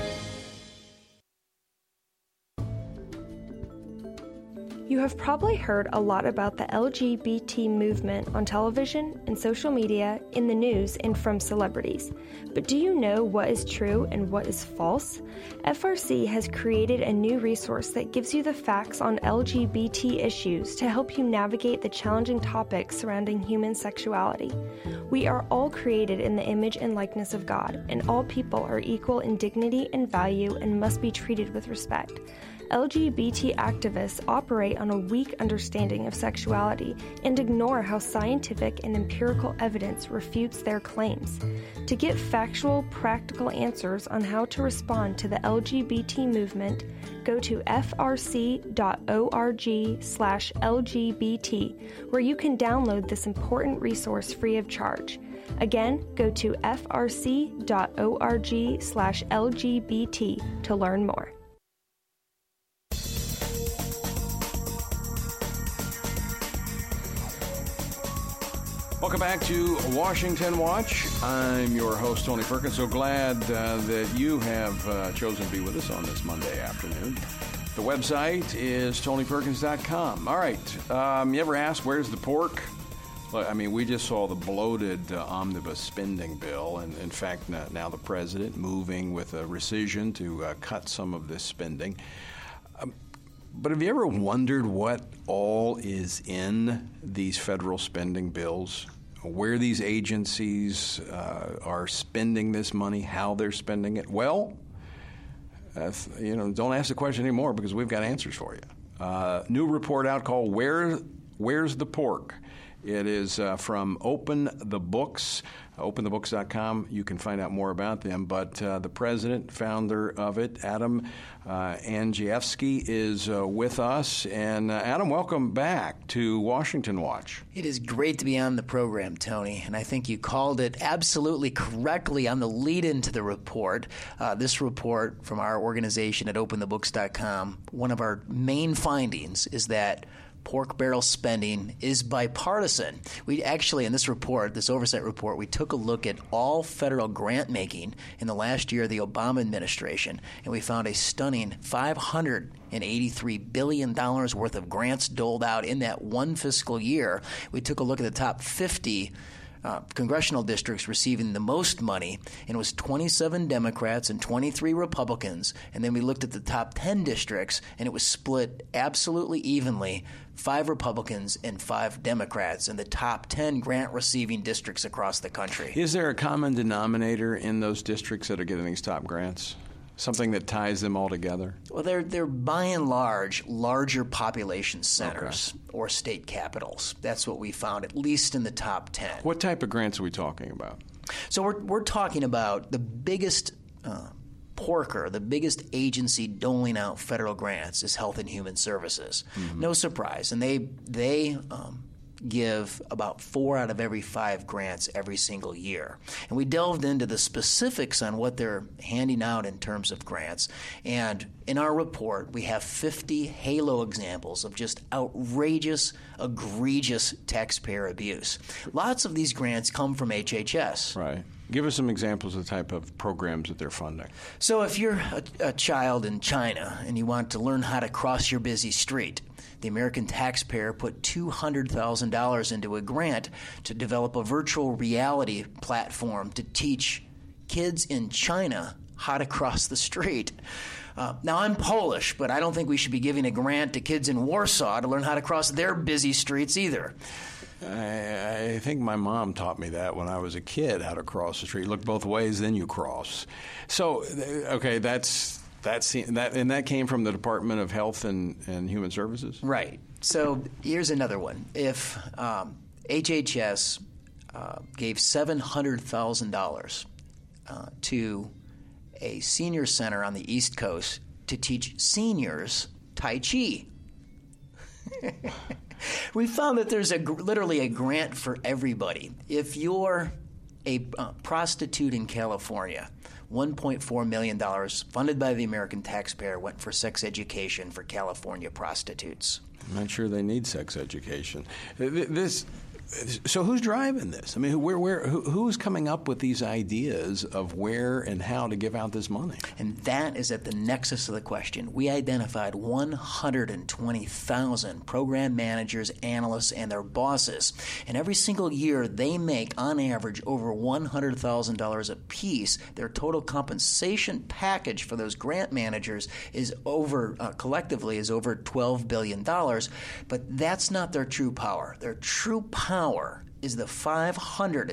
[SPEAKER 6] You have probably heard a lot about the L G B T movement on television and social media, in the news, and from celebrities. But do you know what is true and what is false? F R C has created a new resource that gives you the facts on L G B T issues to help you navigate the challenging topics surrounding human sexuality. We are all created in the image and likeness of God, and all people are equal in dignity and value and must be treated with respect. L G B T activists operate on a weak understanding of sexuality and ignore how scientific and empirical evidence refutes their claims. To get factual, practical answers on how to respond to the L G B T movement, go to f r c dot org slash L G B T, where you can download this important resource free of charge. Again, go to f r c dot org slash L G B T to learn more.
[SPEAKER 2] Welcome back to Washington Watch. I'm your host, Tony Perkins. So glad uh, that you have uh, chosen to be with us on this Monday afternoon. The website is tony perkins dot com. All right. Um, you ever ask, where's the pork? Well, I mean, we just saw the bloated uh, omnibus spending bill, and in fact, now, now the president moving with a rescission to uh, cut some of this spending. Um, But have you ever wondered what all is in these federal spending bills? Where these agencies uh, are spending this money, how they're spending it? Well, uh, you know, don't ask the question anymore because we've got answers for you. Uh, new report out called Where, Where's the Pork? It is uh, from Open the Books, open the books dot com. You can find out more about them. But uh, the president, founder of it, Adam uh, Andrzejewski, is uh, with us. And uh, Adam, welcome back to Washington Watch.
[SPEAKER 9] It is great to be on the program, Tony. And I think you called it absolutely correctly on the lead-in to the report. Uh, this report from our organization at open the books dot com, one of our main findings is that pork barrel spending is bipartisan. We actually, in this report, this oversight report, we took a look at all federal grant making in the last year of the Obama administration, and we found a stunning five hundred eighty-three billion dollars worth of grants doled out in that one fiscal year. We took a look at the top fifty Uh, congressional districts receiving the most money, and it was twenty-seven Democrats and twenty-three Republicans. And then we looked at the top ten districts, and it was split absolutely evenly, five Republicans and five Democrats in the top ten grant-receiving districts across the country.
[SPEAKER 2] Is there a common denominator in those districts that are getting these top grants? Something that ties them all together?
[SPEAKER 9] Well, they're they're by and large larger population centers
[SPEAKER 2] okay.
[SPEAKER 9] or state capitals. That's what we found, at least in the top ten.
[SPEAKER 2] What type of grants are we talking about?
[SPEAKER 9] So we're we're talking about the biggest uh, porker, the biggest agency doling out federal grants, is Health and Human Services. Mm-hmm. No surprise. And they, they um, give about four out of every five grants every single year. And we delved into the specifics on what they're handing out in terms of grants. And in our report, we have fifty halo examples of just outrageous, egregious taxpayer abuse. Lots of these grants come from H H S.
[SPEAKER 2] Right. Give us some examples of the type of programs that they're funding.
[SPEAKER 9] So if you're a, a child in China and you want to learn how to cross your busy street, the American taxpayer put two hundred thousand dollars into a grant to develop a virtual reality platform to teach kids in China how to cross the street. Uh, now, I'm Polish, but I don't think we should be giving a grant to kids in Warsaw to learn how to cross their busy streets either.
[SPEAKER 2] I, I think my mom taught me that when I was a kid, how to cross the street. Look both ways, then you cross. So, okay, that's that's that, and that came from the Department of Health and, and Human Services?
[SPEAKER 9] Right. So here's another one. If um, H H S uh, gave seven hundred thousand dollars uh, to a senior center on the East Coast to teach seniors Tai Chi. We found that there's a literally a grant for everybody. If you're a uh, prostitute in California, one point four million dollars funded by the American taxpayer went for sex education for California prostitutes.
[SPEAKER 2] I'm not sure they need sex education. This. So who's driving this? I mean, where, where, who, who's coming up with these ideas of where and how to give out this money?
[SPEAKER 9] And that is at the nexus of the question. We identified one hundred twenty thousand program managers, analysts, and their bosses. And every single year, they make, on average, over one hundred thousand dollars apiece. Their total compensation package for those grant managers is over, uh, collectively, is over twelve billion dollars. But that's not their true power. Their true power Power is the five hundred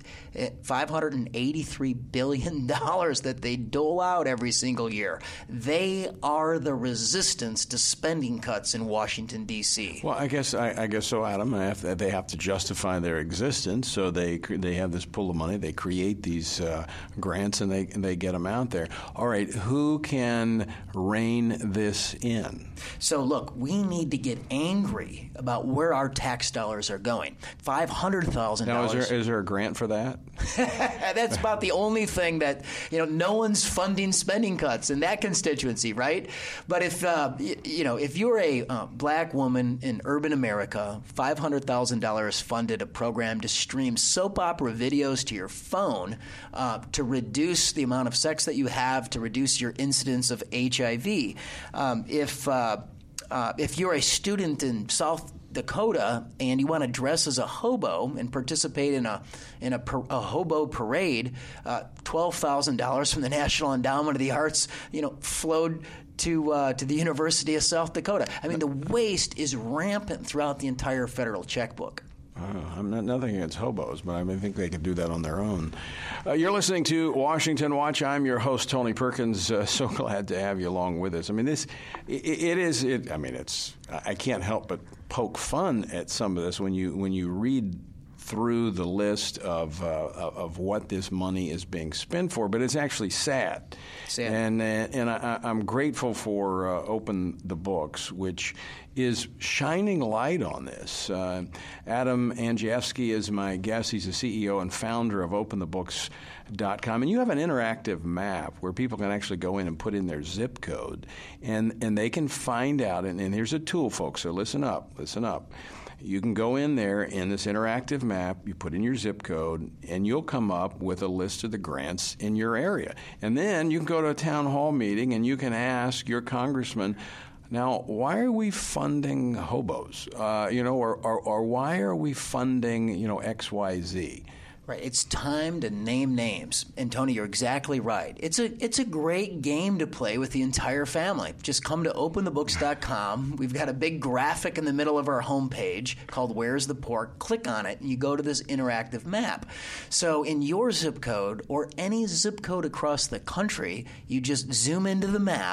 [SPEAKER 9] eighty-three billion dollars that they dole out every single year. They are the resistance to spending cuts in Washington, D C
[SPEAKER 2] Well, I guess I, I guess so, Adam. I have to, they have to justify their existence, so they they have this pool of money. They create these uh, grants, and they and they get them out there. All right, who can rein this in?
[SPEAKER 9] So, look, we need to get angry about where our tax dollars are going. five hundred thousand dollars.
[SPEAKER 2] Now, is there, is there a grant for that?
[SPEAKER 9] That's about the only thing that, you know, no one's funding spending cuts in that constituency, right? But if, uh, y- you know, if you're a uh, black woman in urban America, five hundred thousand dollars funded a program to stream soap opera videos to your phone uh, to reduce the amount of sex that you have, to reduce your incidence of H I V. Um, if, uh, uh, if you're a student in South Dakota and you want to dress as a hobo and participate in a in a, a hobo parade, uh, twelve thousand dollars from the National Endowment of the Arts, you know, flowed to uh, to the University of South Dakota. I mean, the waste is rampant throughout the entire federal checkbook.
[SPEAKER 2] Oh, I'm not nothing against hobos, but I mean, I think they could do that on their own. Uh, you're listening to Washington Watch. I'm your host, Tony Perkins. Uh, so glad to have you along with us. I mean, this it, it is. It, I mean, it's. I can't help but poke fun at some of this when you when you read through the list of uh, of what this money is being spent for, but it's actually sad.
[SPEAKER 9] Sad.
[SPEAKER 2] And uh, and I, I'm grateful for uh, Open the Books, which is shining light on this. Uh, Adam Andrzejewski is my guest. He's the C E O and founder of Open the Books dot com. And you have an interactive map where people can actually go in and put in their zip code, and, and they can find out. And, and here's a tool, folks, so listen up, listen up. You can go in there in this interactive map, you put in your zip code, and you'll come up with a list of the grants in your area. And then you can go to a town hall meeting and you can ask your congressman, now, why are we funding hobos? Uh, you know, or, or, or why are we funding, you know, X, Y, Z?
[SPEAKER 9] Right. It's time to name names. And Tony, you're exactly right. It's a it's a great game to play with the entire family. Just come to open the books dot com. We've got a big graphic in the middle of our homepage called Where's the Pork? Click on it and you go to this interactive map. So in your zip code or any zip code across the country, you just zoom into the map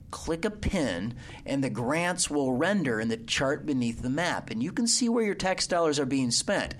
[SPEAKER 9] click a pin, and the grants will render in the chart beneath the map. And you can see where your tax dollars are being spent.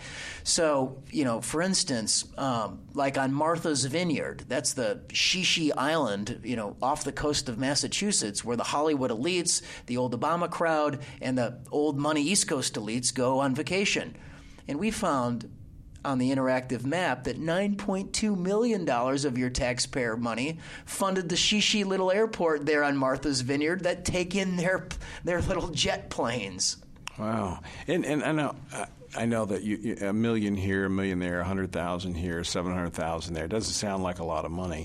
[SPEAKER 9] So, you know, for instance, um, like on Martha's Vineyard, that's the Shishi Island, you know, off the coast of Massachusetts, where the Hollywood elites, the old Obama crowd, and the old money East Coast elites go on vacation. And we found on the interactive map that nine point two million dollars of your taxpayer money funded the Shishi little airport there on Martha's Vineyard that take in their their little jet planes.
[SPEAKER 2] Wow. And and I know I know that you, you, a million here, a million there, a hundred thousand here, seven hundred thousand there. It doesn't sound like a lot of money,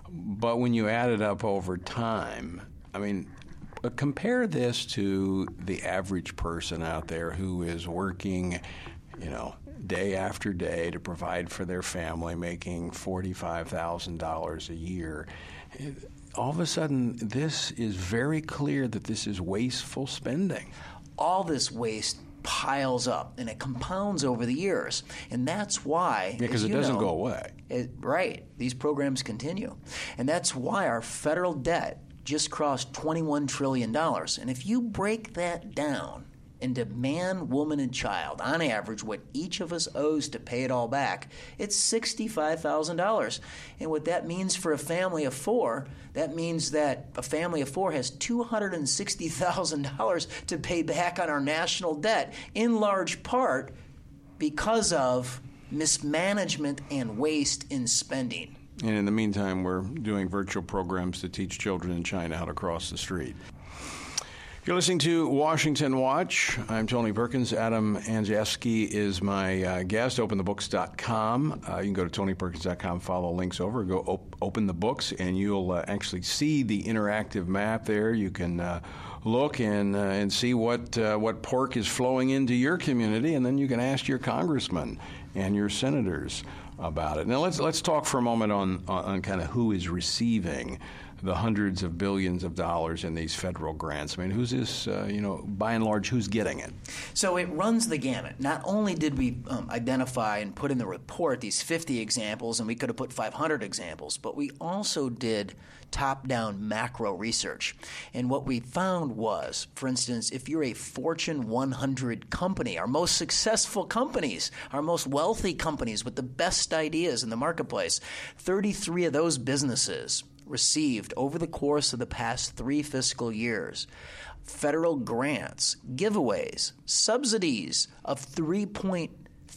[SPEAKER 2] but when you add it up over time, I mean, compare this to the average person out there who is working, you know, day after day to provide for their family, making forty-five thousand dollars a year. All of a sudden, this is very clear that this is wasteful spending.
[SPEAKER 9] All this waste piles up, and it compounds over the years. And that's why...
[SPEAKER 2] Yeah, because it doesn't
[SPEAKER 9] know,
[SPEAKER 2] go away.
[SPEAKER 9] It, right. These programs continue. And that's why our federal debt just crossed twenty-one trillion dollars. And if you break that down into man, woman, and child, on average, what each of us owes to pay it all back, it's sixty-five thousand dollars. And what that means for a family of four, that means that a family of four has two hundred sixty thousand dollars to pay back on our national debt, in large part because of mismanagement and waste in spending.
[SPEAKER 2] And in the meantime, we're doing virtual programs to teach children in China how to cross the street. You're listening to Washington Watch. I'm Tony Perkins. Adam Andrzejewski is my uh, guest. open the books dot com. Uh, you can go to tony perkins dot com, follow links over, go op- open the books, and you'll uh, actually see the interactive map there. You can uh, look and uh, and see what uh, what pork is flowing into your community, and then you can ask your congressman and your senators about it. Now let's let's talk for a moment on on, on kind of who is receiving the hundreds of billions of dollars in these federal grants. I mean, who's this, uh, you know, by and large, who's getting it?
[SPEAKER 9] So it runs the gamut. Not only did we um, identify and put in the report these fifty examples, and we could have put five hundred examples, but we also did top-down macro research. And what we found was, for instance, if you're a Fortune one hundred company, our most successful companies, our most wealthy companies with the best ideas in the marketplace, thirty-three of those businesses received over the course of the past three fiscal years federal grants, giveaways, subsidies of three point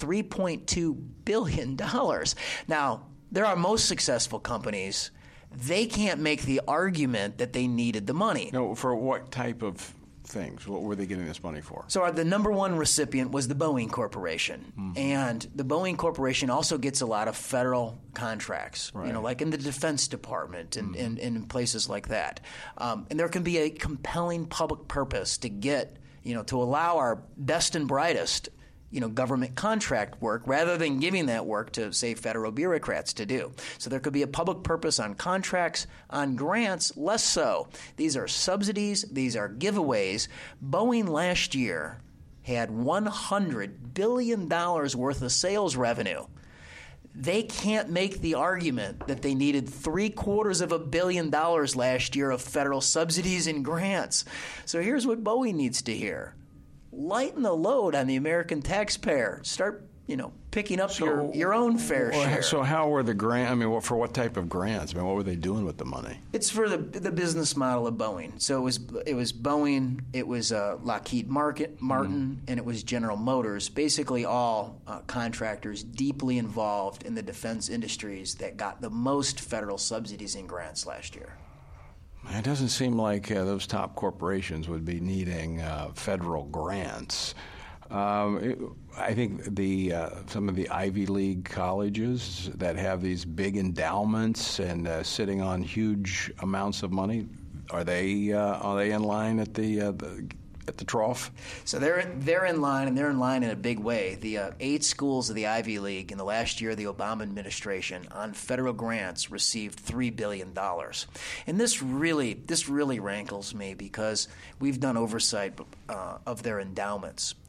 [SPEAKER 9] two billion dollars. Now, they're our most successful companies. They can't make the argument that they needed the money.
[SPEAKER 2] No, for what type of things? What were they getting this money for?
[SPEAKER 9] So our, the number one recipient was the Boeing Corporation. Mm-hmm. And the Boeing Corporation also gets a lot of federal contracts, right. you know, like in the Defense Department and, mm-hmm. and, and in places like that. Um, and there can be a compelling public purpose to get, you know, to allow our best and brightest you know, government contract work rather than giving that work to, say, federal bureaucrats to do. So there could be a public purpose on contracts. On grants, less so. These are subsidies. These are giveaways. Boeing last year had one hundred billion dollars worth of sales revenue. They can't make the argument that they needed three quarters of a billion dollars last year of federal subsidies and grants. So here's what Boeing needs to hear. Lighten the load on the American taxpayer. Start, you know, picking up so, your, your own fair
[SPEAKER 2] well,
[SPEAKER 9] share.
[SPEAKER 2] So how were the grants? I mean, what, for what type of grants? I mean, what were they doing with the money?
[SPEAKER 9] It's for the the business model of Boeing. So it was it was Boeing, it was uh, Lockheed Martin, Martin, mm. and it was General Motors. Basically, all uh, contractors deeply involved in the defense industries that got the most federal subsidies and grants last year.
[SPEAKER 2] It doesn't seem like uh, those top corporations would be needing uh, federal grants. Um, it, I think the uh, some of the Ivy League colleges that have these big endowments and uh, sitting on huge amounts of money, are they uh, are they in line at the, uh, the at the trough?
[SPEAKER 9] So they're they're in line, and they're in line in a big way. The uh, eight schools of the Ivy League in the last year of the Obama administration on federal grants received three billion dollars. And this really this really rankles me because we've done oversight uh, of their endowments.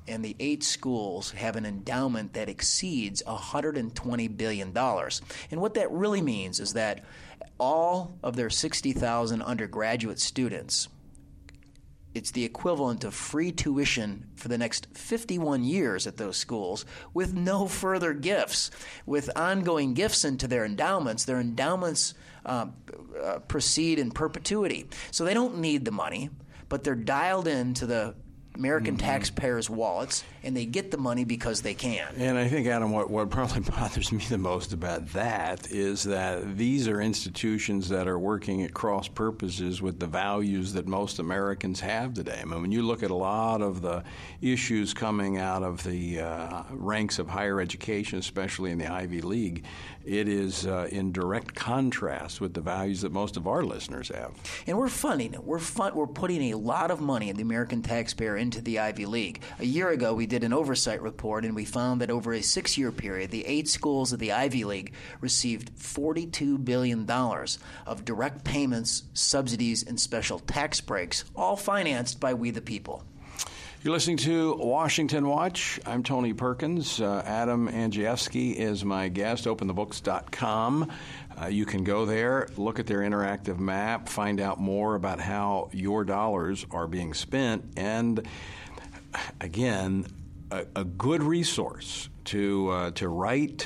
[SPEAKER 9] and the eight schools have an endowment that exceeds one hundred twenty billion dollars. And what that really means is that all of their sixty thousand undergraduate students, it's the equivalent of free tuition for the next fifty-one years at those schools with no further gifts. With ongoing gifts into their endowments, their endowments uh, uh, proceed in perpetuity. So they don't need the money, but they're dialed into the American mm-hmm. taxpayers' wallets, and they get the money because they can.
[SPEAKER 2] And I think, Adam, what, what probably bothers me the most about that is that these are institutions that are working at cross purposes with the values that most Americans have today. I mean, when you look at a lot of the issues coming out of the uh, ranks of higher education, especially in the Ivy League, it is uh, in direct contrast with the values that most of our listeners have.
[SPEAKER 9] And we're funding it. We're, fun- we're putting a lot of money in the American taxpayer into the Ivy League. A year ago, we did an oversight report, and we found that over a six-year period, the eight schools of the Ivy League received forty-two billion dollars of direct payments, subsidies, and special tax breaks, all financed by we the people.
[SPEAKER 2] You're listening to Washington Watch. I'm Tony Perkins. Uh, Adam Andrzejewski is my guest, open the books dot com. Uh, you can go there, look at their interactive map, find out more about how your dollars are being spent, and again, a, a good resource to uh, to write,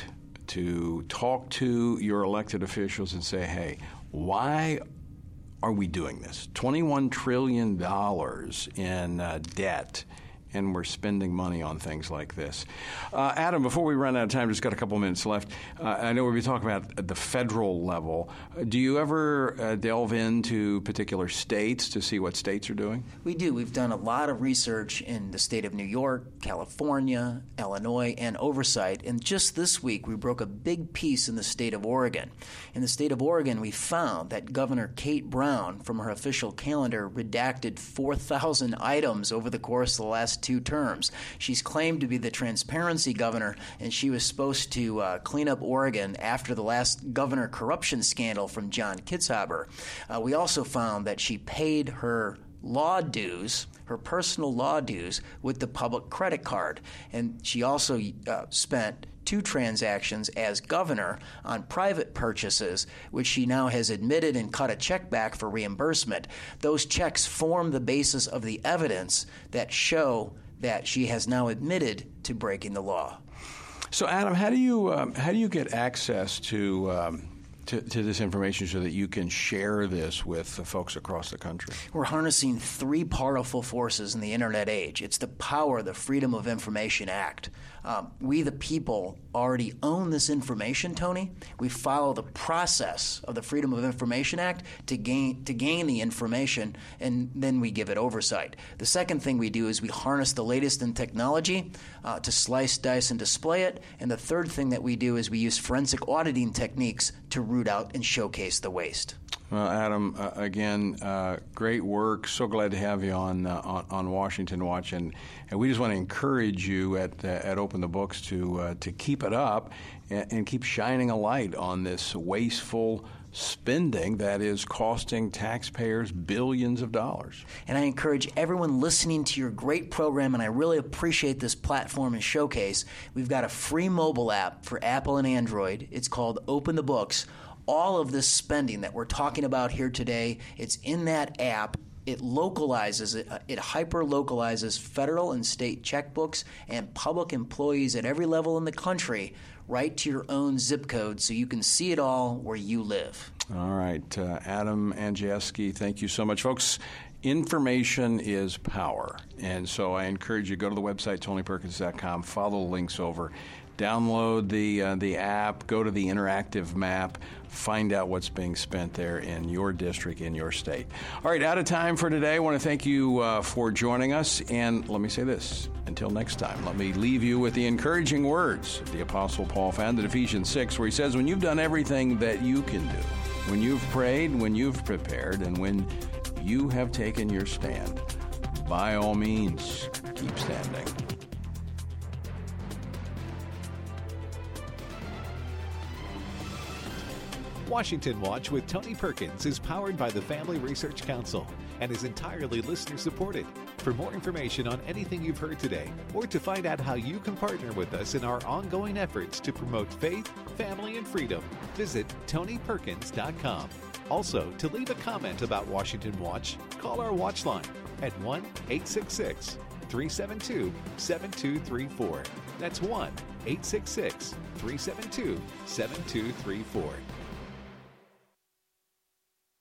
[SPEAKER 2] to talk to your elected officials and say, hey, why are we doing this? twenty-one trillion dollars in uh, debt, and we're spending money on things like this. Uh, Adam, before we run out of time, just got a couple minutes left. Uh, I know we'll be talking about at the federal level. Uh, do you ever uh, delve into particular states to see what states are doing?
[SPEAKER 9] We do. We've done a lot of research in the state of New York, California, Illinois, and oversight. And just this week, we broke a big piece in the state of Oregon. In the state of Oregon, we found that Governor Kate Brown, from her official calendar, redacted four thousand items over the course of the last two terms. She's claimed to be the transparency governor, and she was supposed to uh, clean up Oregon after the last governor corruption scandal from John Kitzhaber. Uh, we also found that she paid her law dues, her personal law dues, with the public credit card. And she also uh, spent two transactions as governor on private purchases, which she now has admitted and cut a check back for reimbursement. Those checks form the basis of the evidence that show that she has now admitted to breaking the law.
[SPEAKER 2] So, Adam, how do you um, how do you get access to um To, to this information so that you can share this with the folks across the country?
[SPEAKER 9] We're harnessing three powerful forces in the Internet age. It's the power of the Freedom of Information Act. Um, we, the people, already own this information, Tony. We follow the process of the Freedom of Information Act to gain to gain the information, and then we give it oversight. The second thing we do is we harness the latest in technology uh, to slice, dice, and display it. And the third thing that we do is we use forensic auditing techniques to root out and showcase the waste.
[SPEAKER 2] Well, Adam, uh, again, uh, great work. So glad to have you on uh, on, on Washington Watch, and, and we just want to encourage you at uh, at Open the Books to uh, to keep it up and, and keep shining a light on this wasteful spending that is costing taxpayers billions of dollars.
[SPEAKER 9] And I encourage everyone listening to your great program, and I really appreciate this platform and showcase. We've got a free mobile app for Apple and Android. It's called Open the Books. All of this spending that we're talking about here today, it's in that app. It localizes it. It hyper-localizes federal and state checkbooks and public employees at every level in the country right to your own zip code so you can see it all where you live.
[SPEAKER 2] All right. Uh, Adam Andrzejewski, thank you so much. Folks, information is power. And so I encourage you to go to the website, tony perkins dot com, follow the links over. Download the uh, the app, go to the interactive map, find out what's being spent there in your district, in your state. All right, out of time for today. I want to thank you uh, for joining us. And let me say this, until next time, let me leave you with the encouraging words the Apostle Paul found in Ephesians six, where he says, when you've done everything that you can do, when you've prayed, when you've prepared, and when you have taken your stand, by all means, keep standing.
[SPEAKER 1] Washington Watch with Tony Perkins is powered by the Family Research Council and is entirely listener-supported. For more information on anything you've heard today, or to find out how you can partner with us in our ongoing efforts to promote faith, family, and freedom, visit tony perkins dot com. Also, to leave a comment about Washington Watch, call our watch line at one eight six six, three seven two, seven two three four. That's one eight six six, three seven two, seven two three four.